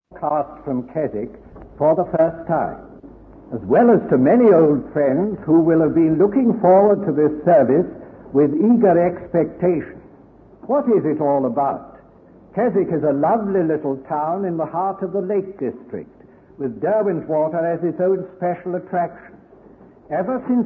Cast from Keswick for the first time, as well as to many old friends who will have been looking forward to this service with eager expectation. What is it all about? Keswick is a lovely little town in the heart of the Lake District, with Derwentwater as its own special attraction. Ever since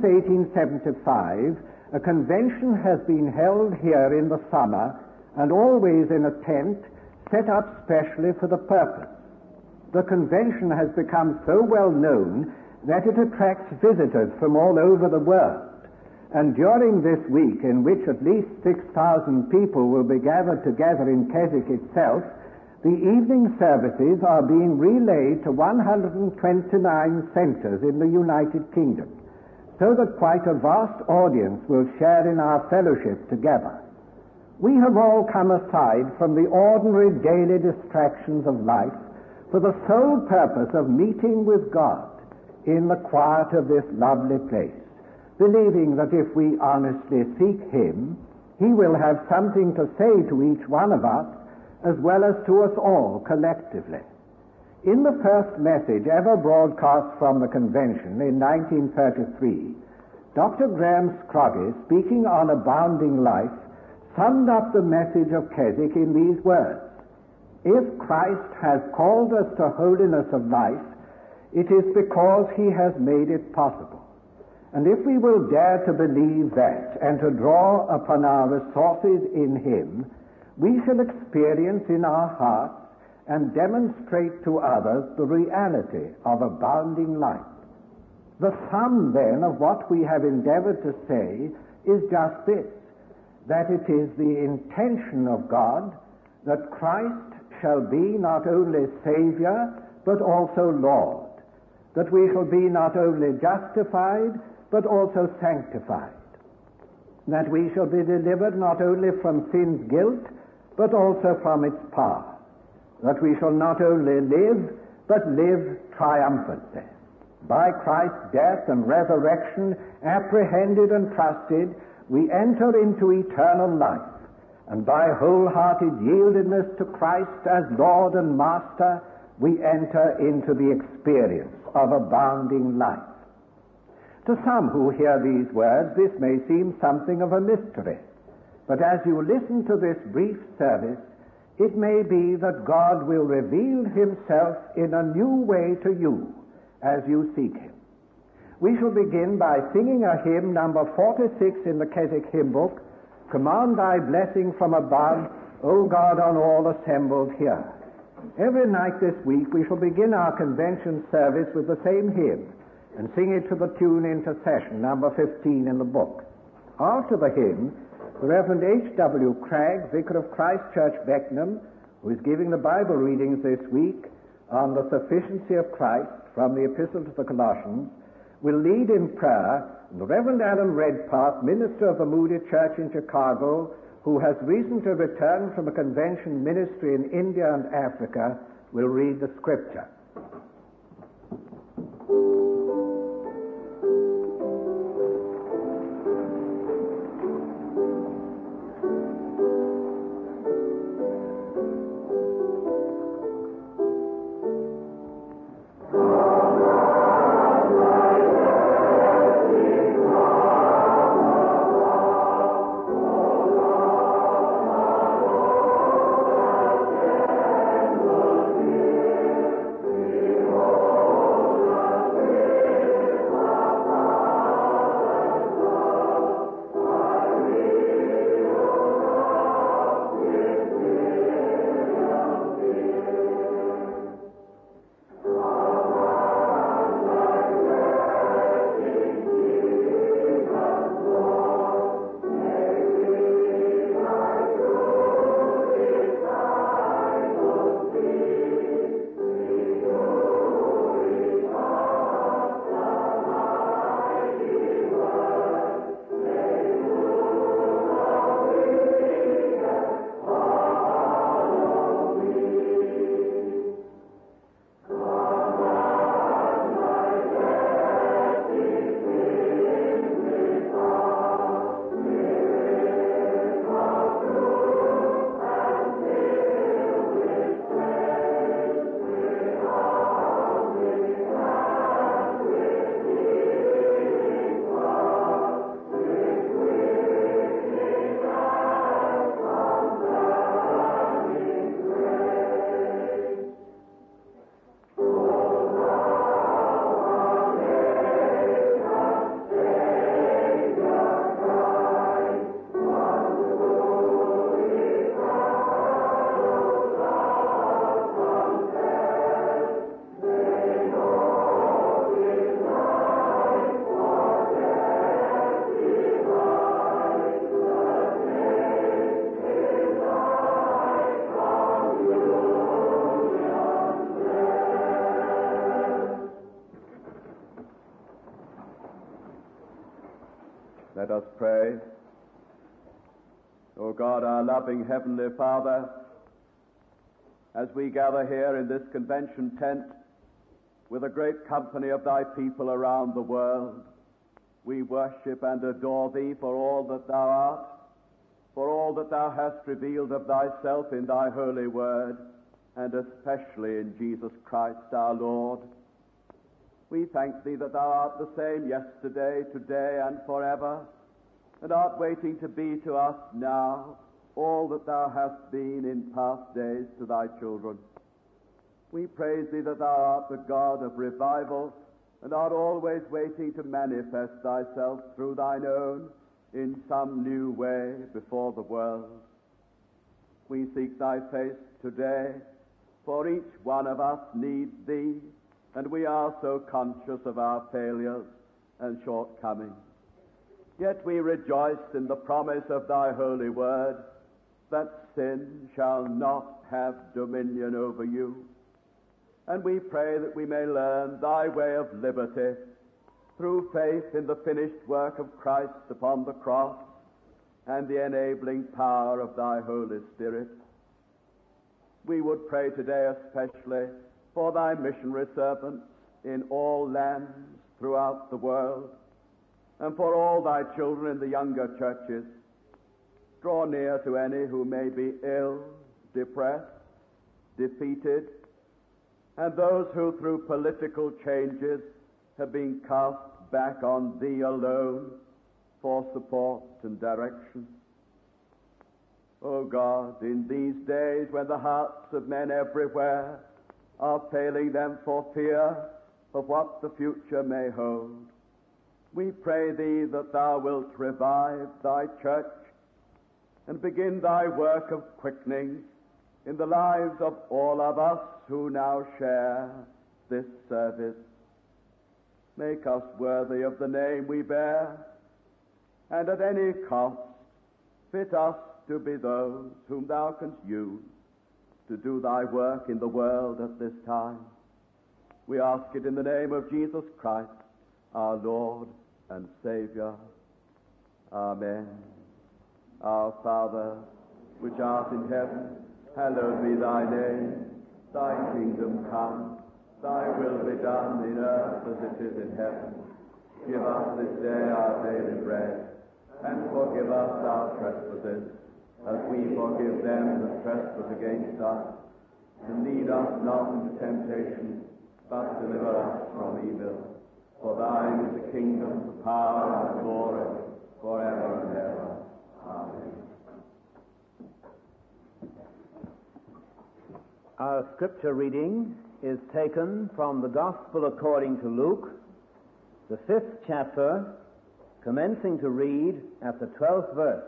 1875, a convention has been held here in the summer, and always in a tent set up specially for the purpose. The convention has become so well known that it attracts visitors from all over the world. And during this week, in which at least 6,000 people will be gathered together in Keswick itself, the evening services are being relayed to 129 centres in the United Kingdom, so that quite a vast audience will share in our fellowship together. We have all come aside from the ordinary daily distractions of life for the sole purpose of meeting with God in the quiet of this lovely place, believing that if we honestly seek Him, He will have something to say to each one of us as well as to us all collectively. In the first message ever broadcast from the convention in 1933, Dr. Graham Scroggie, speaking on abounding life, summed up the message of Keswick in these words: "If Christ has called us to holiness of life, it is because He has made it possible. And if we will dare to believe that and to draw upon our resources in Him, we shall experience in our hearts and demonstrate to others the reality of abounding life." The sum, then, of what we have endeavored to say is just this, that it is the intention of God that Christ shall be not only Savior, but also Lord, that we shall be not only justified, but also sanctified, that we shall be delivered not only from sin's guilt, but also from its power, that we shall not only live, but live triumphantly. By Christ's death and resurrection, apprehended and trusted, we enter into eternal life, and by wholehearted yieldedness to Christ as Lord and Master, we enter into the experience of abounding life. To some who hear these words, this may seem something of a mystery, but as you listen to this brief service, it may be that God will reveal Himself in a new way to you as you seek Him. We shall begin by singing a hymn, number 46 in the Keswick hymn book, "Command Thy blessing from above, O God, on all assembled here." Every night this week we shall begin our convention service with the same hymn and sing it to the tune Intercession, number 15 in the book. After the hymn, the Reverend H.W. Cragg, Vicar of Christ Church, Beckenham, who is giving the Bible readings this week on the sufficiency of Christ from the Epistle to the Colossians, will lead in prayer. The Reverend Alan Redpath, minister of the Moody Church in Chicago, who has recently returned from a convention ministry in India and Africa, will read the scripture. Let us pray. O God, our loving Heavenly Father, as we gather here in this convention tent with a great company of thy people around the world, we worship and adore thee for all that thou art, for all that thou hast revealed of thyself in thy holy word, and especially in Jesus Christ our Lord. We thank thee that thou art the same yesterday, today, and forever, and art waiting to be to us now all that thou hast been in past days to thy children. We praise thee that thou art the God of revival, and art always waiting to manifest thyself through thine own in some new way before the world. We seek thy face today, for each one of us needs thee, and we are so conscious of our failures and shortcomings. Yet we rejoice in the promise of thy holy word that sin shall not have dominion over you. And we pray that we may learn thy way of liberty through faith in the finished work of Christ upon the cross and the enabling power of thy Holy Spirit. We would pray today especially for thy missionary servants in all lands throughout the world, and for all thy children in the younger churches. Draw near to any who may be ill, depressed, defeated, and those who through political changes have been cast back on thee alone for support and direction. O God, in these days when the hearts of men everywhere are failing them for fear of what the future may hold, we pray thee that thou wilt revive thy church and begin thy work of quickening in the lives of all of us who now share this service. Make us worthy of the name we bear, and at any cost fit us to be those whom thou canst use to do thy work in the world at this time. We ask it in the name of Jesus Christ, our Lord and Savior. Amen. Our Father, which art in heaven, hallowed be thy name. Thy kingdom come, thy will be done in earth as it is in heaven. Give us this day our daily bread, and forgive us our trespasses, as we forgive them that trespass against us. And lead us not into temptation, but deliver us from evil. For thine is the kingdom, the power, and the glory, forever and ever. Amen. Our scripture reading is taken from the Gospel according to Luke, the 5th chapter, commencing to read at the 12th verse.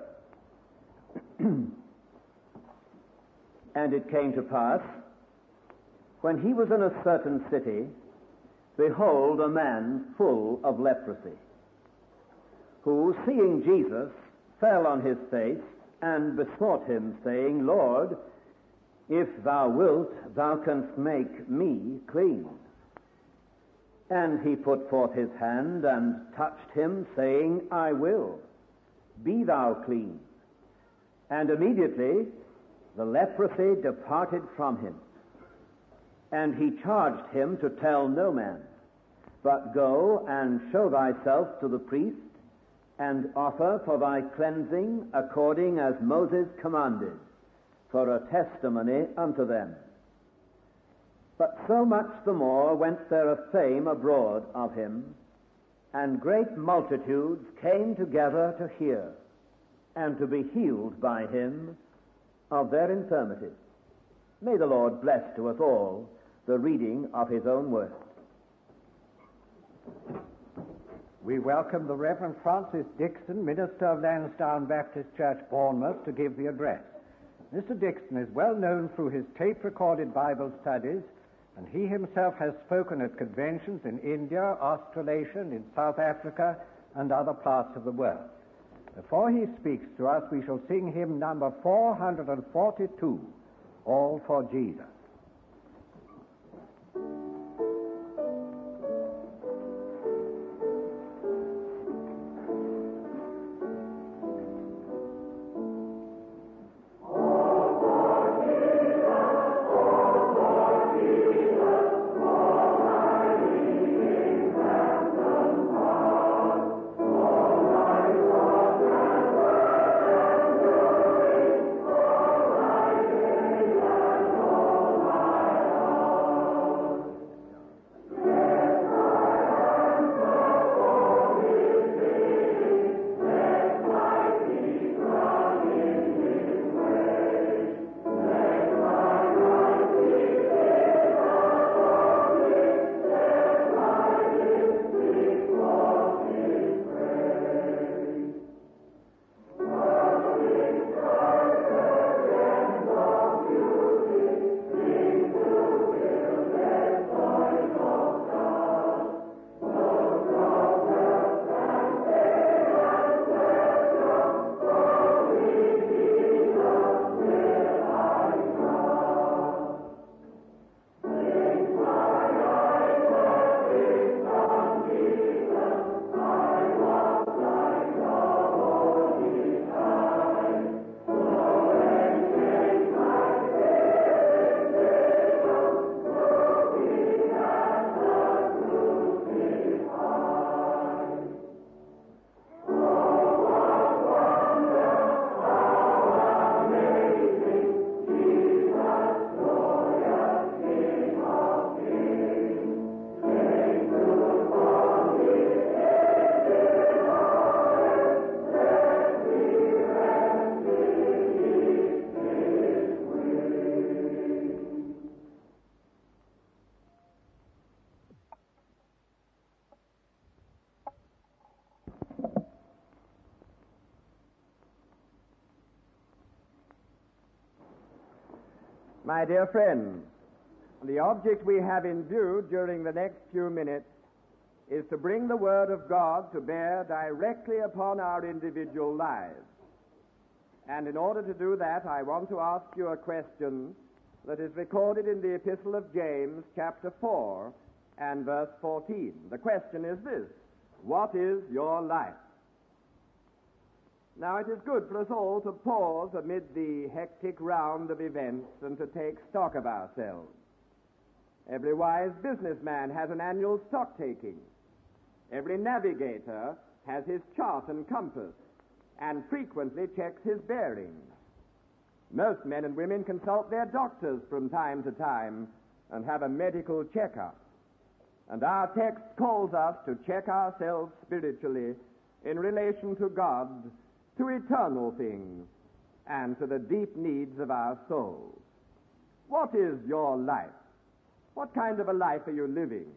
And it came to pass, when he was in a certain city, behold, a man full of leprosy, who, seeing Jesus, fell on his face and besought him, saying, Lord, if thou wilt, thou canst make me clean. And he put forth his hand and touched him, saying, I will, be thou clean. And immediately the leprosy departed from him. And he charged him to tell no man, but go and show thyself to the priest, and offer for thy cleansing according as Moses commanded, for a testimony unto them. But so much the more went there a fame abroad of him, and great multitudes came together to hear, and to be healed by him of their infirmities. May the Lord bless to us all the reading of his own word. We welcome the Reverend Francis Dixon, minister of Lansdowne Baptist Church, Bournemouth, to give the address. Mr. Dixon is well known through his tape-recorded Bible studies, and he himself has spoken at conventions in India, Australasia, and in South Africa, and other parts of the world. Before he speaks to us, we shall sing hymn number 442, All for Jesus. My dear friends, the object we have in view during the next few minutes is to bring the Word of God to bear directly upon our individual lives. And in order to do that, I want to ask you a question that is recorded in the Epistle of James, chapter 4, and verse 14. The question is this: what is your life? Now, it is good for us all to pause amid the hectic round of events and to take stock of ourselves. Every wise businessman has an annual stock-taking. Every navigator has his chart and compass and frequently checks his bearings. Most men and women consult their doctors from time to time and have a medical checkup. And our text calls us to check ourselves spiritually in relation to God, to eternal things, and to the deep needs of our souls. What is your life? What kind of a life are you living?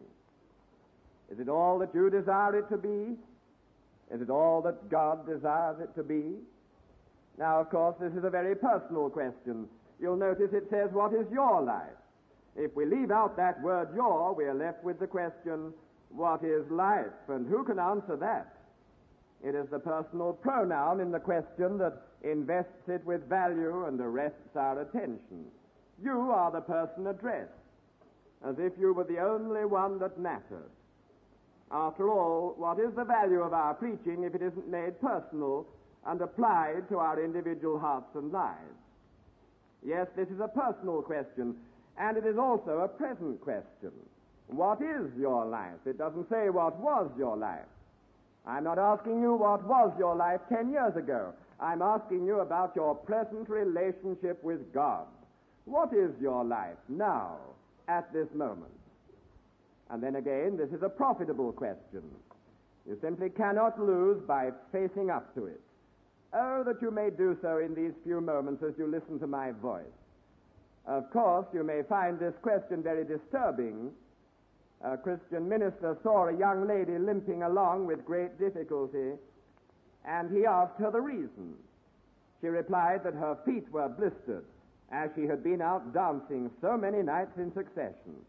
Is it all that you desire it to be? Is it all that God desires it to be? Now, of course, this is a very personal question. You'll notice it says, what is your life? If we leave out that word your, we are left with the question, what is life? And who can answer that? It is the personal pronoun in the question that invests it with value and arrests our attention. You are the person addressed, as if you were the only one that matters. After all, what is the value of our preaching if it isn't made personal and applied to our individual hearts and lives? Yes, this is a personal question, and it is also a present question. What is your life? It doesn't say what was your life. I'm not asking you what was your life 10 years ago. I'm asking you about your present relationship with God. What is your life now, at this moment? And then again, this is a profitable question. You simply cannot lose by facing up to it. Oh, that you may do so in these few moments as you listen to my voice. Of course, you may find this question very disturbing. A Christian minister saw a young lady limping along with great difficulty, and he asked her the reason. She replied that her feet were blistered, as she had been out dancing so many nights in succession.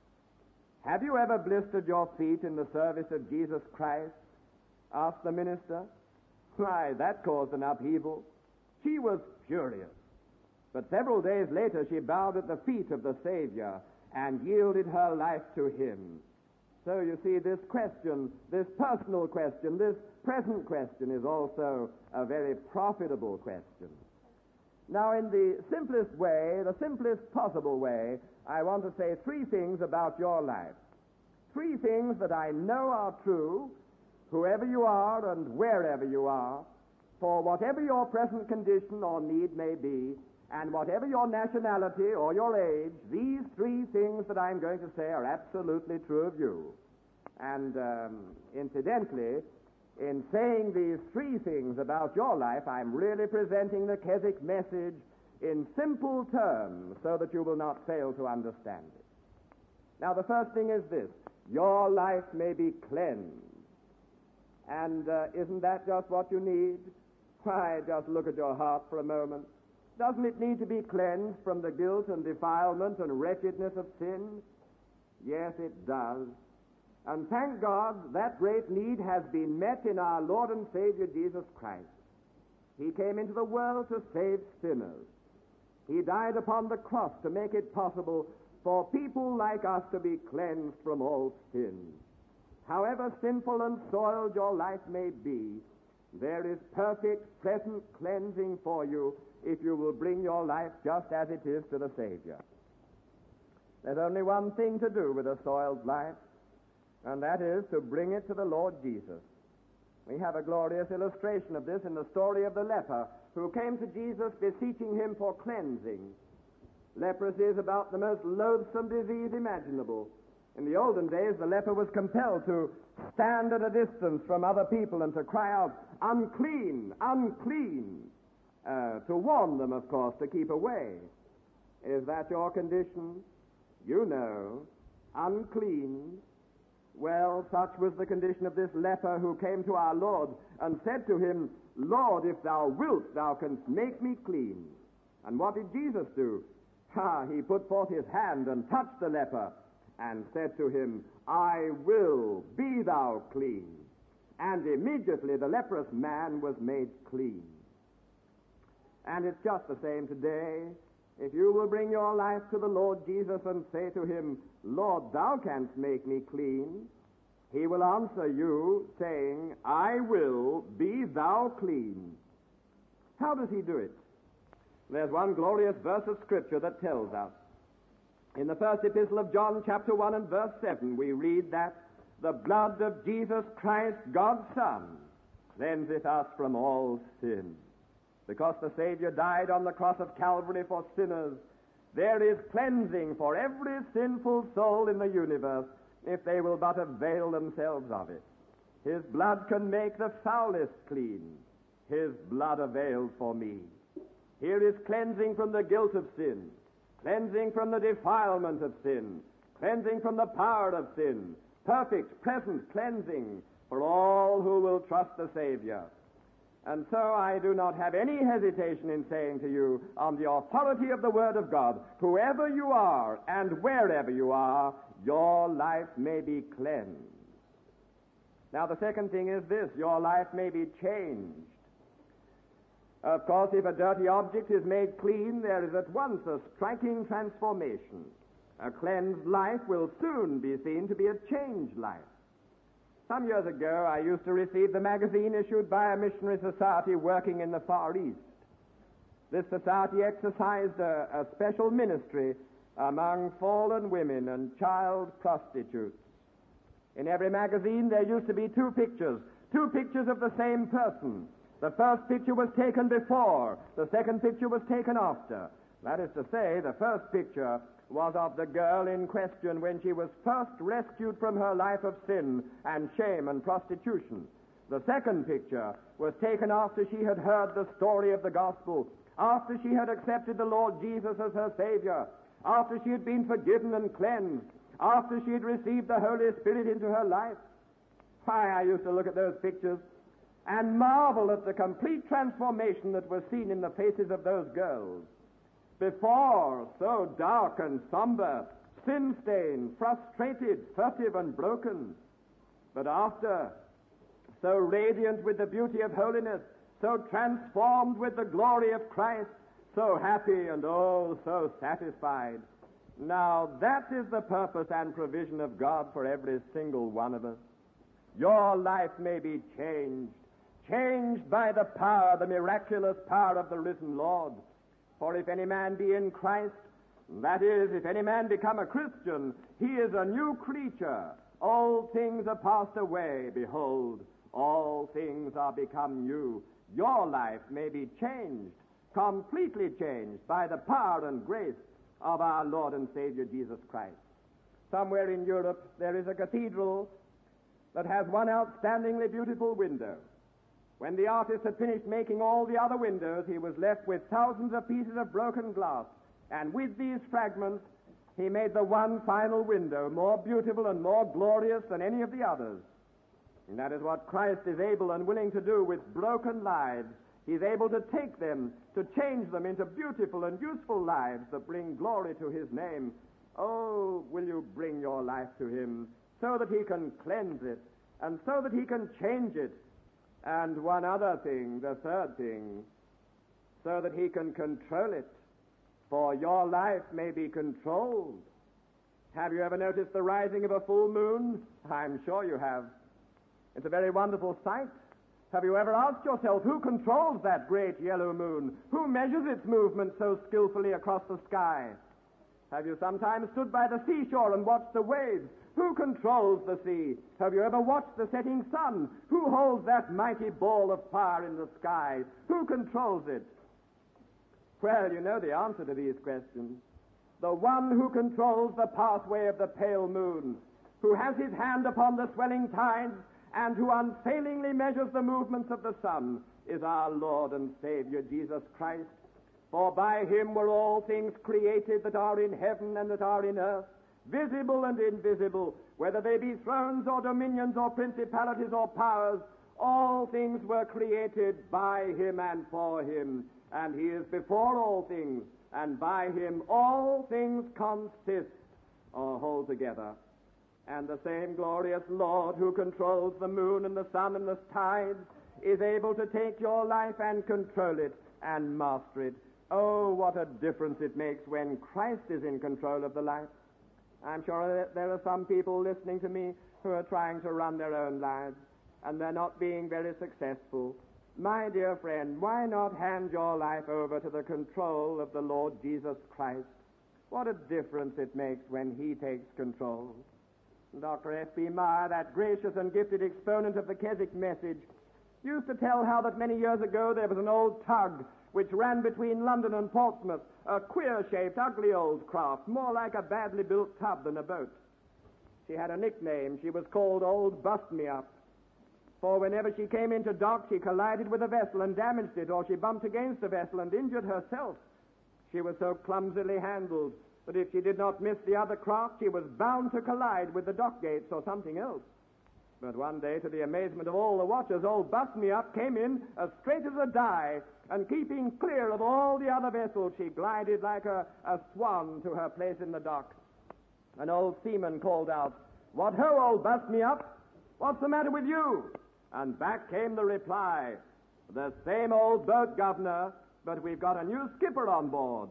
Have you ever blistered your feet in the service of Jesus Christ? Asked the minister. Why, that caused an upheaval. She was furious. But several days later she bowed at the feet of the Savior and yielded her life to him. So you see, this question, this personal question, this present question is also a very profitable question. Now, in the simplest way, the simplest possible way, I want to say three things about your life. Three things that I know are true, whoever you are and wherever you are, for whatever your present condition or need may be, and whatever your nationality or your age, these three things that I'm going to say are absolutely true of you. And incidentally, in saying these three things about your life, I'm really presenting the Keswick message in simple terms so that you will not fail to understand it. Now, the first thing is this: your life may be cleansed. And isn't that just what you need? Why, just look at your heart for a moment. Doesn't it need to be cleansed from the guilt and defilement and wretchedness of sin? Yes, it does. And thank God that great need has been met in our Lord and Savior Jesus Christ. He came into the world to save sinners. He died upon the cross to make it possible for people like us to be cleansed from all sin. However sinful and soiled your life may be, there is perfect present cleansing for you if you will bring your life just as it is to the Savior. There's only one thing to do with a soiled life, and that is to bring it to the Lord Jesus. We have a glorious illustration of this in the story of the leper who came to Jesus beseeching him for cleansing. Leprosy is about the most loathsome disease imaginable. In the olden days, the leper was compelled to stand at a distance from other people and to cry out, "Unclean, unclean," to warn them, of course, to keep away. Is that your condition? You know, unclean. Well, such was the condition of this leper who came to our Lord and said to him, "Lord, if thou wilt, thou canst make me clean." And what did Jesus do? He put forth his hand and touched the leper and said to him, I will, be thou clean. And immediately the leprous man was made clean. And it's just the same today. If you will bring your life to the Lord Jesus and say to him, Lord, thou canst make me clean, he will answer you saying, I will, be thou clean. How does he do it? There's one glorious verse of Scripture that tells us. In the first epistle of John, chapter 1 and verse 7, we read that the blood of Jesus Christ, God's Son, cleanseth us from all sin. Because the Savior died on the cross of Calvary for sinners, there is cleansing for every sinful soul in the universe if they will but avail themselves of it. His blood can make the foulest clean. His blood avails for me. Here is cleansing from the guilt of sin, cleansing from the defilement of sin, cleansing from the power of sin, perfect, present cleansing for all who will trust the Savior. And so I do not have any hesitation in saying to you, on the authority of the Word of God, whoever you are and wherever you are, your life may be cleansed. Now the second thing is this, your life may be changed. Of course, if a dirty object is made clean, there is at once a striking transformation. A cleansed life will soon be seen to be a changed life. Some years ago, I used to receive the magazine issued by a missionary society working in the Far East. This society exercised a special ministry among fallen women and child prostitutes. In every magazine, there used to be two pictures of the same person. The first picture was taken before, the second picture was taken after. That is to say, the first picture was of the girl in question when she was first rescued from her life of sin and shame and prostitution. The second picture was taken after she had heard the story of the gospel, after she had accepted the Lord Jesus as her Savior, after she had been forgiven and cleansed, after she had received the Holy Spirit into her life. Why, I used to look at those pictures and marvel at the complete transformation that was seen in the faces of those girls. Before, so dark and somber, sin-stained, frustrated, furtive, and broken. But after, so radiant with the beauty of holiness, so transformed with the glory of Christ, so happy and oh, so satisfied. Now, that is the purpose and provision of God for every single one of us. Your life may be changed by the power, the miraculous power of the risen Lord. For if any man be in Christ, that is, if any man become a Christian, he is a new creature. All things are passed away. Behold, all things are become new. Your life may be changed, completely changed by the power and grace of our Lord and Savior Jesus Christ. Somewhere in Europe there is a cathedral that has one outstandingly beautiful window. When the artist had finished making all the other windows, he was left with thousands of pieces of broken glass. And with these fragments, he made the one final window more beautiful and more glorious than any of the others. And that is what Christ is able and willing to do with broken lives. He's able to take them, to change them into beautiful and useful lives that bring glory to his name. Oh, will you bring your life to him so that he can cleanse it and so that he can change it? And one other thing, the third thing, so that he can control it. For your life may be controlled. Have you ever noticed the rising of a full moon? I'm sure you have. It's a very wonderful sight. Have you ever asked yourself who controls that great yellow moon? Who measures its movement so skillfully across the sky? Have you sometimes stood by the seashore and watched the waves? Who controls the sea? Have you ever watched the setting sun? Who holds that mighty ball of fire in the sky? Who controls it? Well, you know the answer to these questions. The one who controls the pathway of the pale moon, who has his hand upon the swelling tides, and who unfailingly measures the movements of the sun, is our Lord and Savior, Jesus Christ. For by him were all things created that are in heaven and that are in earth, visible and invisible, whether they be thrones or dominions or principalities or powers. All things were created by him and for him, and he is before all things, and by him all things consist or hold together. And the same glorious Lord who controls the moon and the sun and the tides is able to take your life and control it and master it. Oh, what a difference it makes when Christ is in control of the life. I'm sure that there are some people listening to me who are trying to run their own lives, and they're not being very successful. My dear friend, why not hand your life over to the control of the Lord Jesus Christ? What a difference it makes when he takes control. Dr. F.B. Meyer, that gracious and gifted exponent of the Keswick message, used to tell how that many years ago there was an old tug which ran between London and Portsmouth, a queer-shaped, ugly old craft, more like a badly built tub than a boat. She had a nickname. She was called Old Bust-Me-Up. For whenever she came into dock, she collided with a vessel and damaged it, or she bumped against a vessel and injured herself. She was so clumsily handled that if she did not miss the other craft, she was bound to collide with the dock gates or something else. But one day, to the amazement of all the watchers, Old Bust-Me-Up came in as straight as a die, and keeping clear of all the other vessels, she glided like a swan to her place in the dock. An old seaman called out, "What ho, Old Bust-Me-Up? What's the matter with you?" And back came the reply, "The same old boat, Governor, but we've got a new skipper on board."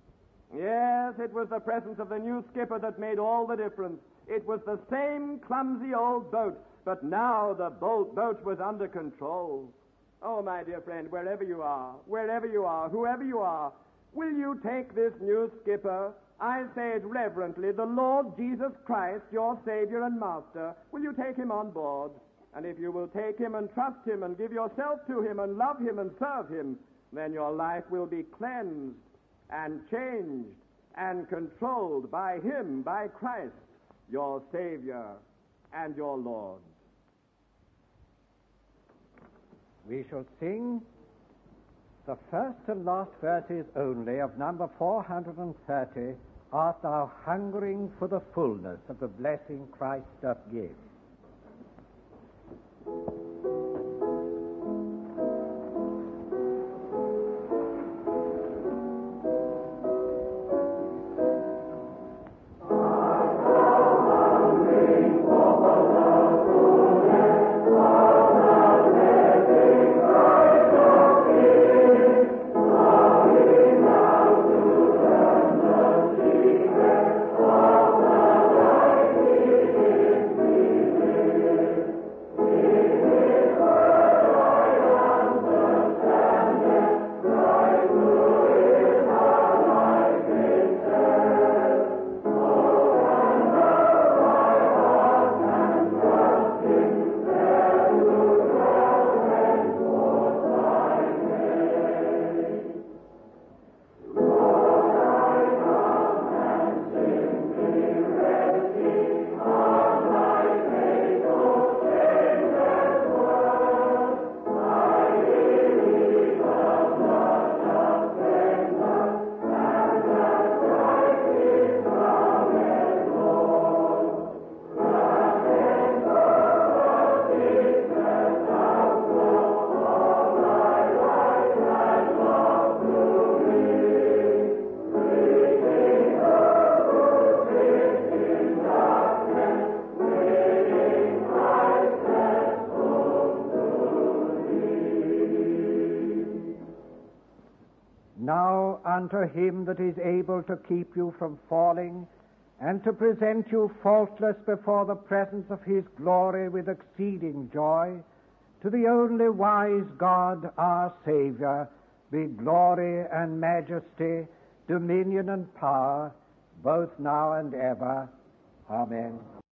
Yes, it was the presence of the new skipper that made all the difference. It was the same clumsy old boat, but now the boat was under control. Oh, my dear friend, wherever you are, whoever you are, will you take this new skipper? I say it reverently, the Lord Jesus Christ, your Savior and Master. Will you take him on board? And if you will take him and trust him and give yourself to him and love him and serve him, then your life will be cleansed and changed and controlled by him, by Christ, your Savior and your Lord. We shall sing the first and last verses only of number 430, "Art thou hungering for the fullness of the blessing Christ doth give?" Now unto him that is able to keep you from falling, and to present you faultless before the presence of his glory with exceeding joy, to the only wise God, our Savior, be glory and majesty, dominion and power, both now and ever. Amen.